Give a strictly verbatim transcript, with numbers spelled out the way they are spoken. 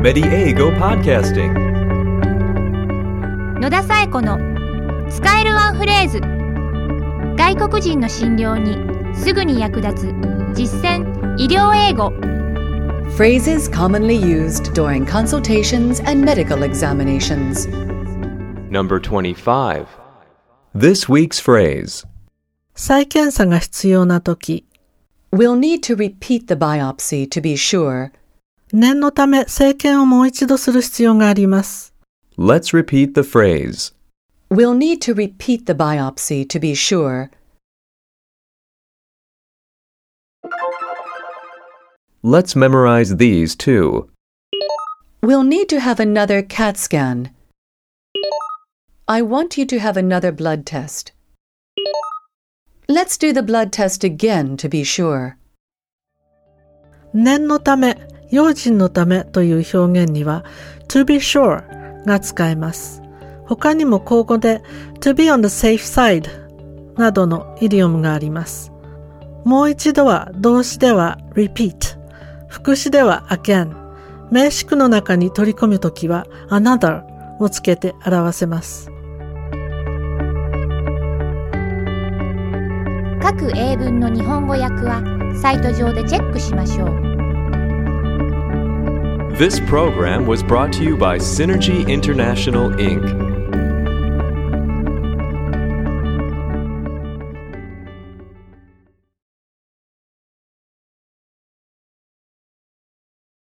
Mediego Podcasting 野田紗友子の使えるワンフレーズ。外国人の診療にすぐに役立つ実践医療英語。 Phrases commonly used during consultations and medical examinations. Number twenty-five. This week's phrase. 再検査が必要なとき、 We'll need to repeat the biopsy to be sure. 念のため生検をもう一度する必要があります。 Let's repeat the phrase. We'll need to repeat the biopsy to be sure. Let's memorize these too. We'll need to have another CAT scan. I want you to have another blood test. Let's do the blood test again to be sure. 念のため、用心のためという表現には to be sure が使えます。他にも口語で to be on the safe side などのイディオムがあります。もう一度は動詞では repeat、副詞では again、名詞句の中に取り込むときは another をつけて表せます。 各英文の日本語訳はサイト上でチェックしましょう。 This program was brought to you by Synergy International, Incorporated